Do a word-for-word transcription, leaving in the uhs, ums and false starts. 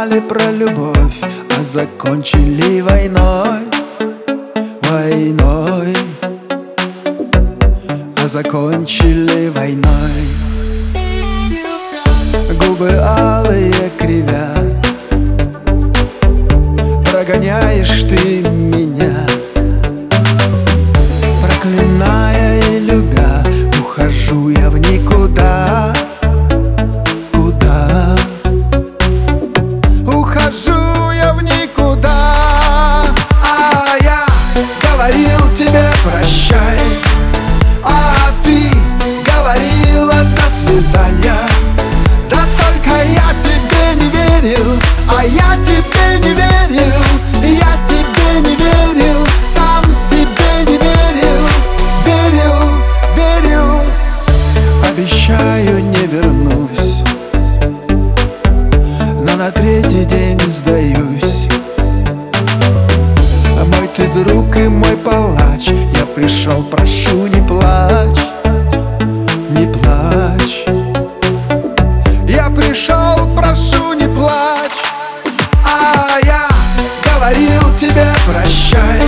сказали про любовь, а закончили войной, войной, а закончили войной. Губы алые кривя, прогоняешь ты меня, проклиная и любя, ухожу я в никуда. Куда? Ухожу я в никуда. А я говорил тебе прощай, а ты говорила до свидания. Да только я тебе не верил, а я тебе не верил, я тебе не верил, сам себе не верил, верил, верил. Обещаю, не вернусь, но на третий день сдаюсь. Мой ты друг и мой палач, я пришел, прошу, не плачь, не плачь. Я пришел, прошу, не плачь. А я говорил тебе прощай,